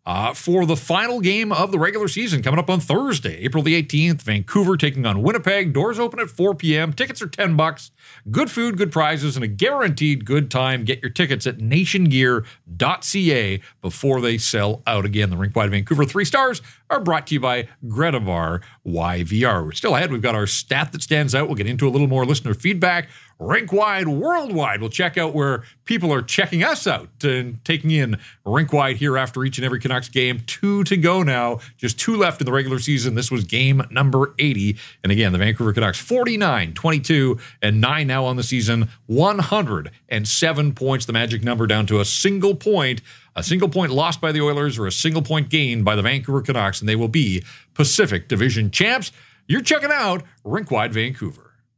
[SPEAKER 4] for the final game of the regular season coming up on Thursday, April the 18th. Vancouver taking on Winnipeg. Doors open at 4 p.m. Tickets are $10. Good food, good prizes, and a guaranteed good time. Get your tickets at nationgear.ca before they sell out again. The Rink Wide Vancouver 3 stars are brought to you by Gretabar YVR. We're still ahead. We've got our stat that stands out. We'll get into a little more listener feedback. Rink Wide Worldwide. We'll check out where people are checking us out and taking in Rink Wide here after each and every Canucks game. 2 to go now. Just 2 left in the regular season. This was game number 80. And again, the Vancouver Canucks 49, 22, and 9 now on the season. 107 points, the magic number, down to a single point. A single point lost by the Oilers or a single point gained by the Vancouver Canucks, and they will be Pacific Division champs. You're checking out Rink Wide Vancouver.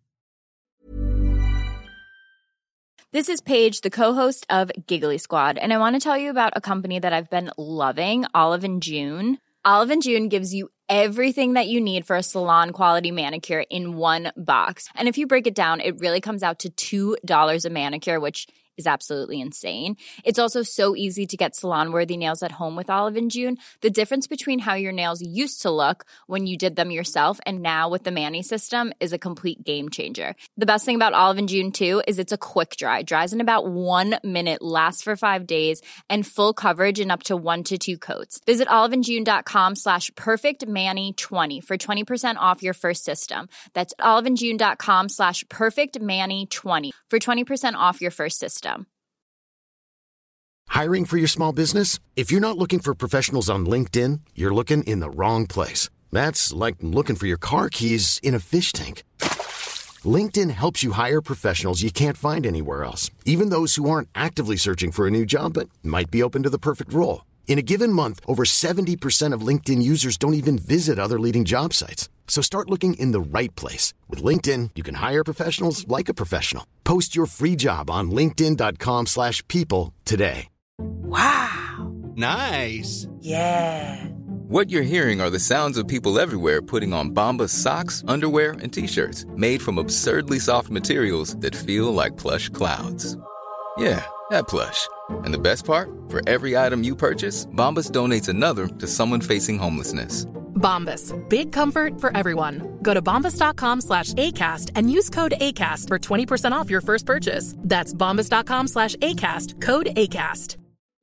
[SPEAKER 6] This is Paige, the co-host of Giggly Squad, and I want to tell you about a company that I've been loving, Olive & June. Olive & June gives you everything that you need for a salon-quality manicure in one box. And if you break it down, it really comes out to $2 a manicure, which is absolutely insane. It's also so easy to get salon-worthy nails at home with Olive & June. The difference between how your nails used to look when you did them yourself and now with the Mani system is a complete game changer. The best thing about Olive & June, too, is it's a quick dry. Dries in about 1 minute, lasts for 5 days, and full coverage in up to 1 to 2 coats. Visit oliveandjune.com/perfectmani20 for 20% off your first system. That's oliveandjune.com/perfectmani20 for 20% off your first system.
[SPEAKER 7] Hiring for your small business? If you're not looking for professionals on LinkedIn, you're looking in the wrong place. That's like looking for your car keys in a fish tank. LinkedIn helps you hire professionals you can't find anywhere else, even those who aren't actively searching for a new job but might be open to the perfect role. In a given month, over 70% of LinkedIn users don't even visit other leading job sites. So start looking in the right place. With LinkedIn, you can hire professionals like a professional. Post your free job on linkedin.com/people today.
[SPEAKER 8] Wow.
[SPEAKER 9] Nice.
[SPEAKER 8] Yeah.
[SPEAKER 9] What you're hearing are the sounds of people everywhere putting on Bombas socks, underwear, and T-shirts made from absurdly soft materials that feel like plush clouds. Yeah, that plush. And the best part? For every item you purchase, Bombas donates another to someone facing homelessness.
[SPEAKER 10] Bombas. Big comfort for everyone. Go to bombas.com/ACAST and use code ACAST for 20% off your first purchase. That's bombas.com/ACAST. Code ACAST.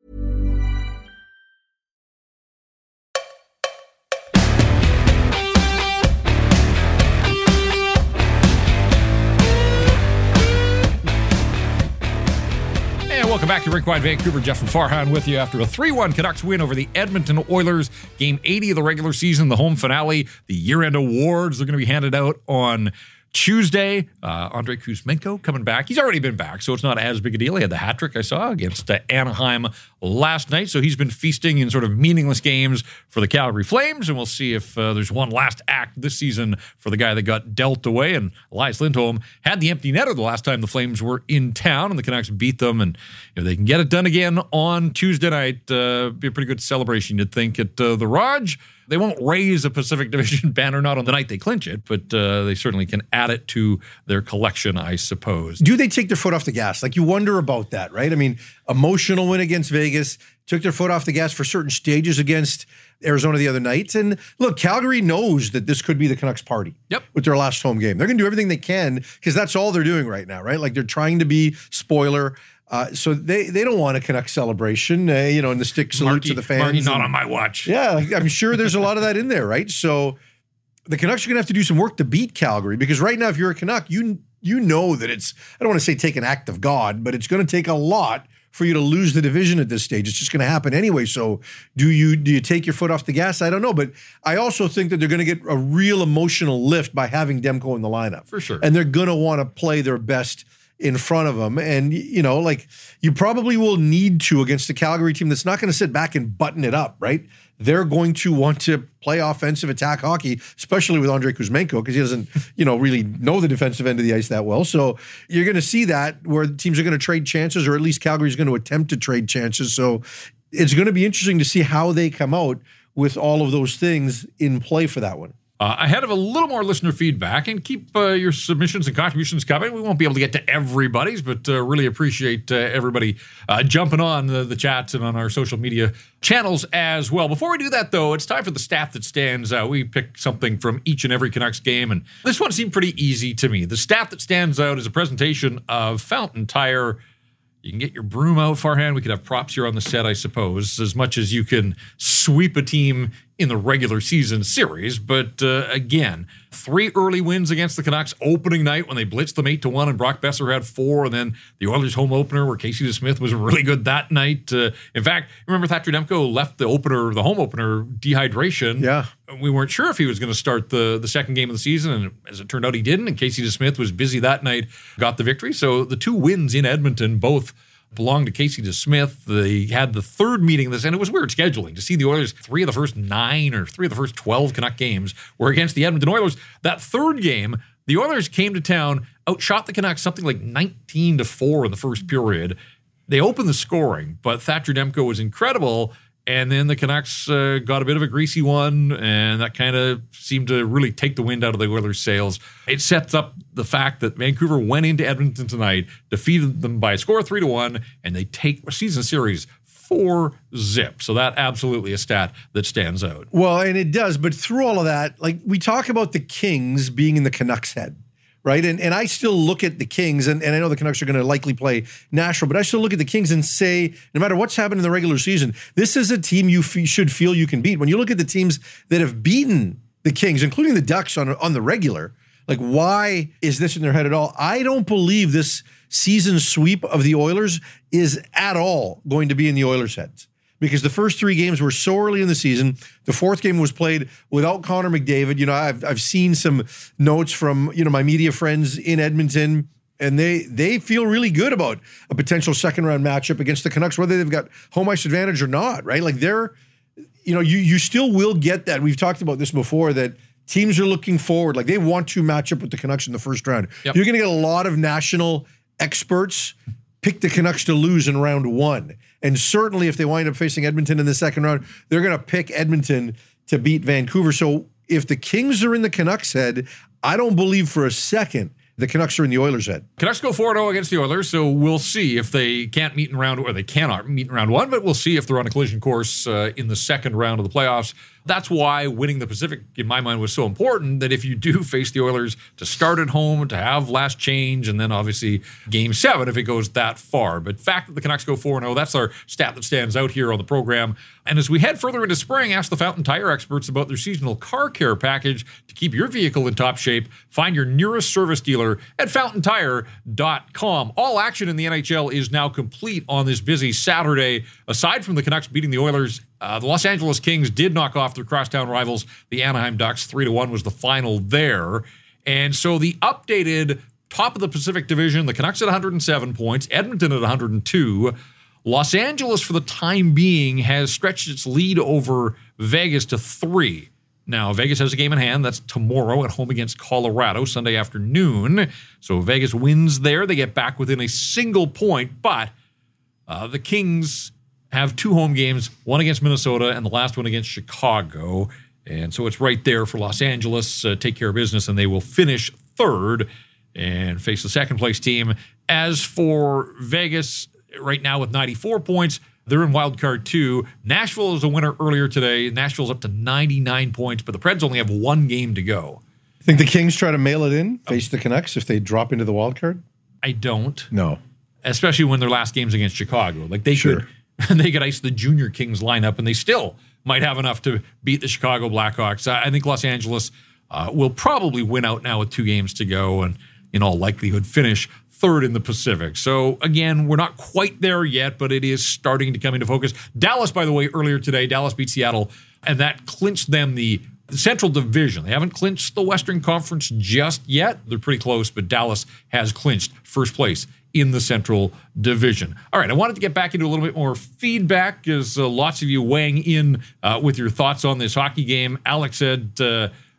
[SPEAKER 4] Welcome back to Rink Wide Vancouver. Jeff and Farhan with you after a 3-1 Canucks win over the Edmonton Oilers. Game 80 of the regular season, the home finale. The year-end awards are going to be handed out on Tuesday. Andrei Kuzmenko coming back. He's already been back, so it's not as big a deal. He had the hat trick I saw against Anaheim last night, so he's been feasting in sort of meaningless games for the Calgary Flames, and we'll see if there's one last act this season for the guy that got dealt away. And Elias Lindholm had the empty netter the last time the Flames were in town, and the Canucks beat them, and if they can get it done again on Tuesday night, be a pretty good celebration, you'd think, at the Raj. They won't raise a Pacific Division banner, not on the night they clinch it, but they certainly can add it to their collection, I suppose.
[SPEAKER 5] Do they take their foot off the gas? Like, you wonder about that, right? I mean, emotional win against Vegas, took their foot off the gas for certain stages against Arizona the other night. And look, Calgary knows that this could be the Canucks party with their last home game. They're going to do everything they can because that's all they're doing right now, right? Like, they're trying to be spoiler. So they don't want a Canucks celebration, and the stick salute to the fans.
[SPEAKER 4] Marty, not on my watch.
[SPEAKER 5] Yeah, I'm sure there's a lot of that in there, right? So the Canucks are going to have to do some work to beat Calgary, because right now, if you're a Canuck, you know that it's, I don't want to say take an act of God, but it's going to take a lot for you to lose the division at this stage. It's just going to happen anyway. So do you take your foot off the gas? I don't know. But I also think that they're going to get a real emotional lift by having Demko in the lineup.
[SPEAKER 4] For sure.
[SPEAKER 5] And they're going to want to play their best in front of them. And, you probably will need to against the Calgary team that's not going to sit back and button it up, right? They're going to want to play offensive attack hockey, especially with Andrei Kuzmenko, because he doesn't, really know the defensive end of the ice that well. So you're going to see that where teams are going to trade chances, or at least Calgary's going to attempt to trade chances. So it's going to be interesting to see how they come out with all of those things in play for that one.
[SPEAKER 4] Ahead of a little more listener feedback, and keep your submissions and contributions coming. We won't be able to get to everybody's, but really appreciate everybody jumping on the chats and on our social media channels as well. Before we do that, though, it's time for the stat that stands out. We pick something from each and every Canucks game, and this one seemed pretty easy to me. The stat that stands out is a presentation of Fountain Tire. You can get your broom out, Farhan. We could have props here on the set, I suppose, as much as you can sweep a team in the regular season series. But again, 3 early wins against the Canucks opening night when they blitzed them 8-1 and Brock Besser had 4. And then the Oilers home opener where Casey DeSmith was really good that night. In fact, remember Thatcher Demko left the home opener dehydration.
[SPEAKER 5] Yeah.
[SPEAKER 4] We weren't sure if he was going to start the second game of the season. And as it turned out, he didn't. And Casey DeSmith was busy that night, got the victory. So the 2 wins in Edmonton both belonged to Casey DeSmith. They had the third meeting of this, and it was weird scheduling to see the Oilers 3 of the first 9 or 3 of the first 12 Canuck games were against the Edmonton Oilers. That third game, the Oilers came to town, outshot the Canucks something like 19-4 in the first period. They opened the scoring, but Thatcher Demko was incredible. And then the Canucks got a bit of a greasy one, and that kind of seemed to really take the wind out of the Oilers' sails. It sets up the fact that Vancouver went into Edmonton tonight, defeated them by a score of 3-1, and they take a season series 4-0. So that absolutely a stat that stands out.
[SPEAKER 5] Well, and it does, but through all of that, like we talk about the Kings being in the Canucks' head. Right. And I still look at the Kings, and I know the Canucks are going to likely play Nashville, but I still look at the Kings and say, no matter what's happened in the regular season, this is a team you should feel you can beat. When you look at the teams that have beaten the Kings, including the Ducks on the regular, like why is this in their head at all? I don't believe this season sweep of the Oilers is at all going to be in the Oilers' heads. Because the first 3 games were so early in the season. The 4th game was played without Connor McDavid. You know, I've seen some notes from, you know, my media friends in Edmonton, and they feel really good about a potential second round matchup against the Canucks, whether they've got home ice advantage or not, right? Like they're, you know, you still will get that. We've talked about this before, that teams are looking forward. Like they want to match up with the Canucks in the first round. Yep. You're going to get a lot of national experts pick the Canucks to lose in round 1. And certainly if they wind up facing Edmonton in the second round, they're going to pick Edmonton to beat Vancouver. So if the Kings are in the Canucks' head, I don't believe for a second the Canucks are in the Oilers' head.
[SPEAKER 4] Canucks go 4-0 against the Oilers, so we'll see if they can't meet in round, or they cannot meet in round 1, but we'll see if they're on a collision course in the second round of the playoffs. That's why winning the Pacific, in my mind, was so important, that if you do face the Oilers, to start at home, to have last change, and then obviously Game 7 if it goes that far. But the fact that the Canucks go 4-0, that's our stat that stands out here on the program. And as we head further into spring, ask the Fountain Tire experts about their seasonal car care package to keep your vehicle in top shape. Find your nearest service dealer at fountaintire.com. All action in the NHL is now complete on this busy Saturday. Aside from the Canucks beating the Oilers, the Los Angeles Kings did knock off their crosstown rivals, the Anaheim Ducks. 3-1 was the final there. And so the updated top of the Pacific Division, the Canucks at 107 points, Edmonton at 102. Los Angeles, for the time being, has stretched its lead over Vegas to 3. Now, Vegas has a game in hand. That's tomorrow at home against Colorado, Sunday afternoon. So Vegas wins there. They get back within a single point, but the Kings have 2 home games, one against Minnesota and the last one against Chicago. And so it's right there for Los Angeles. Take care of business, and they will finish 3rd and face the second-place team. As for Vegas, right now with 94 points, they're in wild card 2. Nashville is a winner earlier today. Nashville's up to 99 points, but the Preds only have 1 game to go.
[SPEAKER 5] Think the Kings try to mail it in, face the Canucks if they drop into the wild card?
[SPEAKER 4] I don't.
[SPEAKER 5] No.
[SPEAKER 4] Especially when their last game's against Chicago. Like they could ice the junior Kings lineup, and they still might have enough to beat the Chicago Blackhawks. I think Los Angeles will probably win out now with 2 games to go, and in all likelihood finish 3rd in the Pacific. So again, we're not quite there yet, but it is starting to come into focus. Dallas, by the way, earlier today, Dallas beat Seattle, and that clinched them the Central Division. They haven't clinched the Western Conference just yet. They're pretty close, but Dallas has clinched first place in the Central Division. All right, I wanted to get back into a little bit more feedback, as lots of you weighing in with your thoughts on this hockey game. Alex said,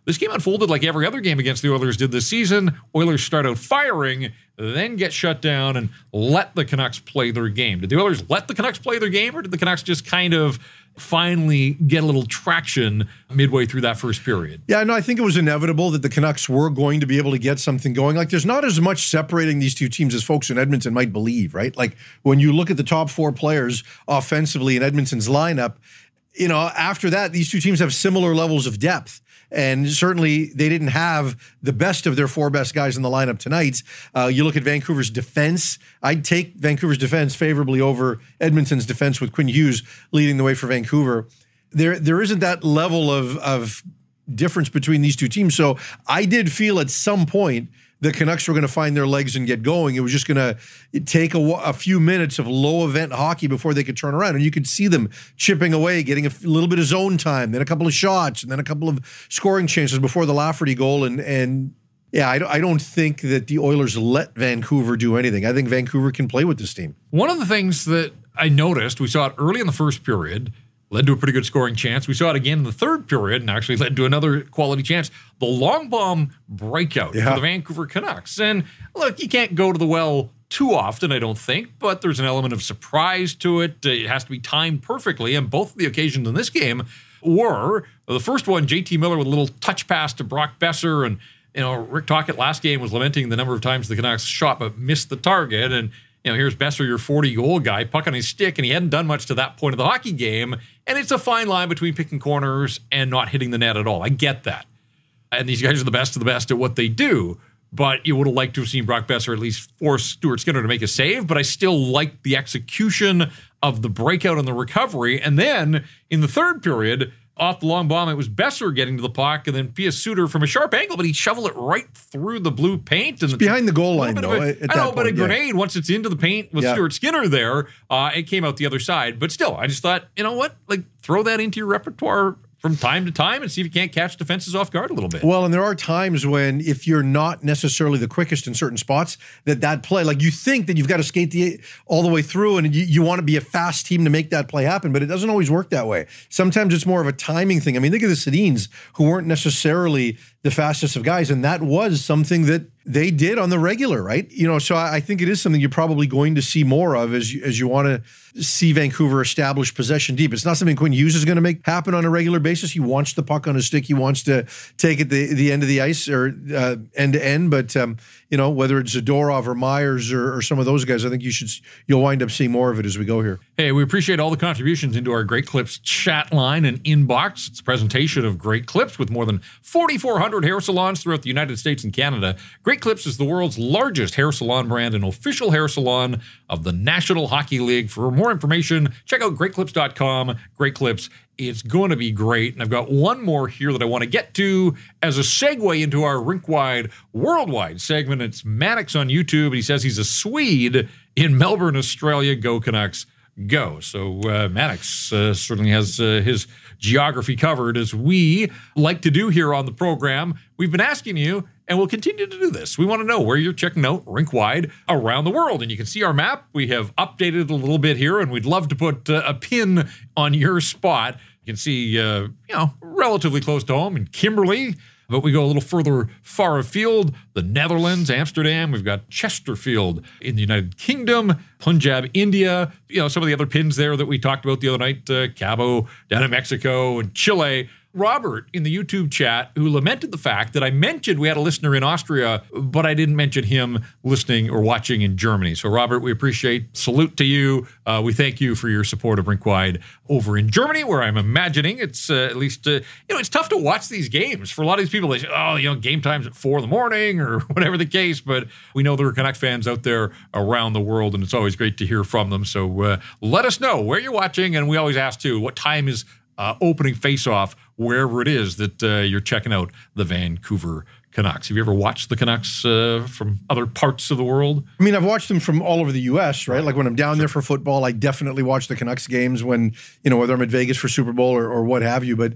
[SPEAKER 4] This game unfolded like every other game against the Oilers did this season. Oilers start out firing, then get shut down and let the Canucks play their game. Did the Oilers let the Canucks play their game, or did the Canucks just kind of finally get a little traction midway through that first period?
[SPEAKER 5] Yeah, no, I think it was inevitable that the Canucks were going to be able to get something going. Like, there's not as much separating these two teams as folks in Edmonton might believe, right? Like, when you look at the top four players offensively in Edmonton's lineup, you know, after that, these two teams have similar levels of depth. And certainly they didn't have the best of their four best guys in the lineup tonight. You look at Vancouver's defense. I'd take Vancouver's defense favorably over Edmonton's defense with Quinn Hughes leading the way for Vancouver. There isn't that level of difference between these two teams. So I did feel at some point the Canucks were going to find their legs and get going. It was just going to take a few minutes of low-event hockey before they could turn around. And you could see them chipping away, getting a little bit of zone time, then a couple of shots, and then a couple of scoring chances before the Lafferty goal. And yeah, I don't think that the Oilers let Vancouver do anything. I think Vancouver can play with this team.
[SPEAKER 4] One of the things that I noticed, we saw it early in the first period, led to a pretty good scoring chance. We saw it again in the third period and actually led to another quality chance. The long bomb breakout for the Vancouver Canucks. And look, you can't go to the well too often, I don't think, but there's an element of surprise to it. It has to be timed perfectly. And both of the occasions in this game were, the first one, JT Miller with a little touch pass to Brock Besser. And, you know, Rick Tocchet last game was lamenting the number of times the Canucks shot but missed the target. And, you know, here's Besser, your 40-goal guy, puck on his stick, and he hadn't done much to that point of the hockey game. And it's a fine line between picking corners and not hitting the net at all. I get that. And these guys are the best of the best at what they do. But you would have liked to have seen Brock Besser at least force Stuart Skinner to make a save. But I still like the execution of the breakout and the recovery. And then in the third period, off the long bomb, it was Besser getting to the puck, and then Pius Suter from a sharp angle, but he shoveled it right through the blue paint. And
[SPEAKER 5] it's behind the goal line, though.
[SPEAKER 4] But a grenade, once it's into the paint with Stuart Skinner there, it came out the other side. But still, I just thought, you know what? Like, throw that into your repertoire from time to time and see if you can't catch defenses off guard a little bit.
[SPEAKER 5] Well, and there are times when, if you're not necessarily the quickest in certain spots, that play, like, you think that you've got to skate all the way through and you want to be a fast team to make that play happen, but it doesn't always work that way. Sometimes it's more of a timing thing. I mean, think of the Sedins, who weren't necessarily the fastest of guys, and that was something that they did on the regular, right? You know, so I think it is something you're probably going to see more of as you want to see Vancouver establish possession deep. It's not something Quinn Hughes is going to make happen on a regular basis. He wants the puck on his stick. He wants to take it the end of the ice or end to end. But you know, whether it's Zadorov or Myers or some of those guys, I think you'll wind up seeing more of it as we go here.
[SPEAKER 4] Hey, we appreciate all the contributions into our Great Clips chat line and inbox. It's a presentation of Great Clips with more than 4,400 hair salons throughout the United States and Canada. Great Clips is the world's largest hair salon brand and official hair salon of the National Hockey League. For more information, check out greatclips.com. Great Clips, it's going to be great. And I've got one more here that I want to get to as a segue into our Rink-Wide Worldwide segment. It's Mannix on YouTube, and he says he's a Swede in Melbourne, Australia. Go Canucks, go. So Mannix certainly has his geography covered, as we like to do here on the program. We've been asking you, and we'll continue to do this. We want to know where you're checking out Rink-Wide around the world. And you can see our map. We have updated a little bit here, and we'd love to put a pin on your spot. You can see, relatively close to home in Kimberley. But we go a little far afield, the Netherlands, Amsterdam. We've got Chesterfield in the United Kingdom, Punjab, India. You know, some of the other pins there that we talked about the other night, Cabo down in Mexico and Chile. Robert in the YouTube chat, who lamented the fact that I mentioned we had a listener in Austria, but I didn't mention him listening or watching in Germany. So, Robert, we appreciate. Salute to you. We thank you for your support of Rink-Wide over in Germany, where I'm imagining it's at least, it's tough to watch these games. For a lot of these people, they say, game time's at 4 a.m. or whatever the case. But we know there are Canuck fans out there around the world, and it's always great to hear from them. So let us know where you're watching. And we always ask, too, what time is opening face-off wherever it is that you're checking out the Vancouver Canucks. Have you ever watched the Canucks from other parts of the world?
[SPEAKER 5] I mean, I've watched them from all over the U.S., right? Like when I'm down there for football, I definitely watch the Canucks games when, whether I'm at Vegas for Super Bowl or what have you. But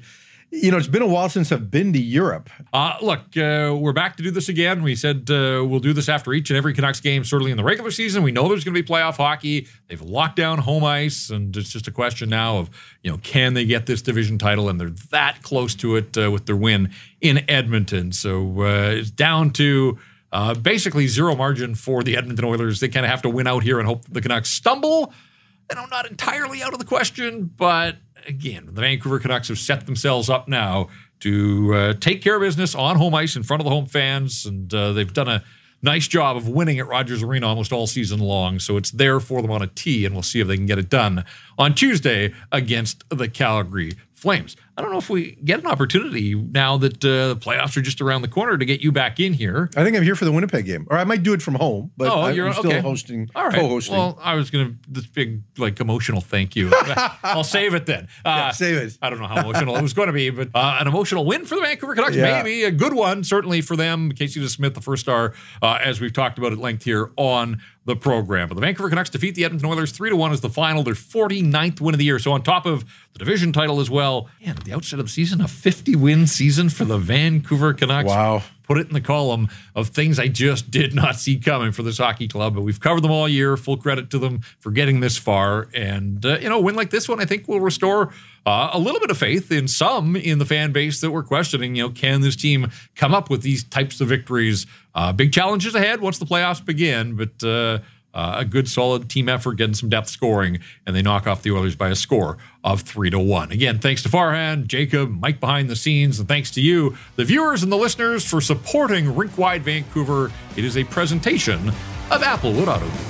[SPEAKER 5] it's been a while since I've been to Europe.
[SPEAKER 4] Look, we're back to do this again. We said we'll do this after each and every Canucks game, certainly in the regular season. We know there's going to be playoff hockey. They've locked down home ice, and it's just a question now of, can they get this division title? And they're that close to it with their win in Edmonton. So it's down to basically zero margin for the Edmonton Oilers. They kind of have to win out here and hope the Canucks stumble. And I'm not entirely out of the question, but again, the Vancouver Canucks have set themselves up now to take care of business on home ice in front of the home fans, and they've done a nice job of winning at Rogers Arena almost all season long, so it's there for them on a tee, and we'll see if they can get it done on Tuesday against the Calgary Flames. I don't know if we get an opportunity now that the playoffs are just around the corner to get you back in here.
[SPEAKER 5] I think I'm here for the Winnipeg game, or I might do it from home, but I'm still
[SPEAKER 4] okay.
[SPEAKER 5] hosting,
[SPEAKER 4] all right.
[SPEAKER 5] co-hosting.
[SPEAKER 4] Well, I was going to, this big, emotional thank you. I'll save it then.
[SPEAKER 5] Save it.
[SPEAKER 4] I don't know how emotional it was going to be, but an emotional win for the Vancouver Canucks, maybe a good one, certainly for them. Casey DeSmith, the first star, as we've talked about at length here on the program. But the Vancouver Canucks defeat the Edmonton Oilers 3-1 as the final, their 49th win of the year. So on top of the division title as well, and at the outset of the season, a 50-win season for the Vancouver Canucks.
[SPEAKER 5] Wow.
[SPEAKER 4] Put it in the column of things I just did not see coming for this hockey club, but we've covered them all year. Full credit to them for getting this far. And, a win like this one, I think, will restore a little bit of faith in some in the fan base that were questioning, can this team come up with these types of victories? Big challenges ahead once the playoffs begin, but a good, solid team effort, getting some depth scoring, and they knock off the Oilers by a score of 3-1. Again, thanks to Farhan, Jacob, Mike behind the scenes, and thanks to you, the viewers and the listeners, for supporting Rink-Wide Vancouver. It is a presentation of Applewood Auto Group.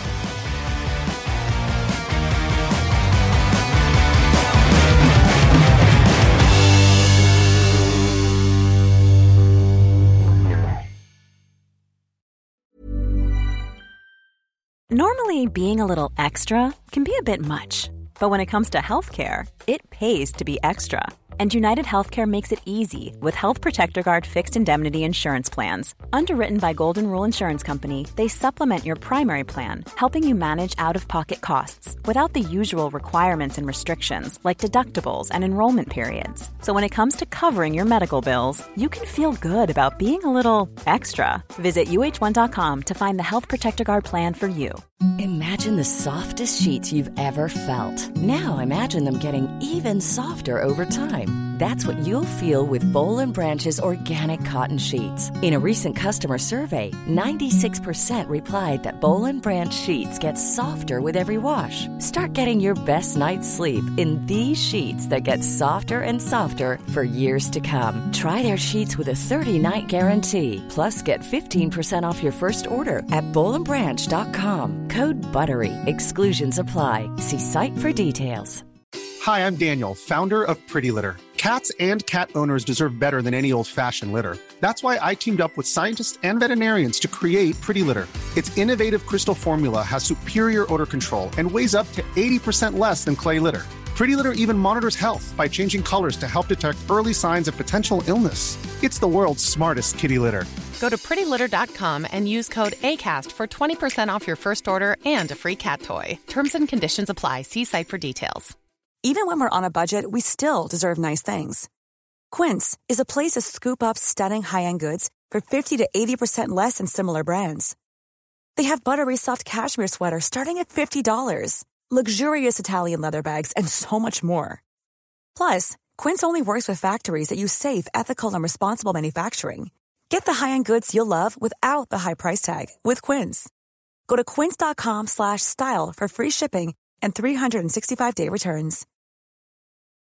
[SPEAKER 11] Normally, being a little extra can be a bit much, but when it comes to healthcare, it pays to be extra. And United Healthcare makes it easy with Health Protector Guard fixed indemnity insurance plans. Underwritten by Golden Rule Insurance Company, they supplement your primary plan, helping you manage out-of-pocket costs without the usual requirements and restrictions like deductibles and enrollment periods. So when it comes to covering your medical bills, you can feel good about being a little extra. Visit uh1.com to find the Health Protector Guard plan for you.
[SPEAKER 12] Imagine the softest sheets you've ever felt. Now imagine them getting even softer over time. That's what you'll feel with Boll & Branch's organic cotton sheets. In a recent customer survey, 96% replied that Boll & Branch sheets get softer with every wash. Start getting your best night's sleep in these sheets that get softer and softer for years to come. Try their sheets with a 30-night guarantee. Plus, get 15% off your first order at bollandbranch.com. Code BUTTERY. Exclusions apply. See site for details.
[SPEAKER 13] Hi, I'm Daniel, founder of Pretty Litter. Cats and cat owners deserve better than any old-fashioned litter. That's why I teamed up with scientists and veterinarians to create Pretty Litter. Its innovative crystal formula has superior odor control and weighs up to 80% less than clay litter. Pretty Litter even monitors health by changing colors to help detect early signs of potential illness. It's the world's smartest kitty litter.
[SPEAKER 10] Go to prettylitter.com and use code ACAST for 20% off your first order and a free cat toy. Terms and conditions apply. See site for details.
[SPEAKER 14] Even when we're on a budget, we still deserve nice things. Quince is a place to scoop up stunning high-end goods for 50 to 80% less than similar brands. They have buttery soft cashmere sweaters starting at $50, luxurious Italian leather bags, and so much more. Plus, Quince only works with factories that use safe, ethical, and responsible manufacturing. Get the high-end goods you'll love without the high price tag with Quince. Go to quince.com/style for free shipping and 365-day returns.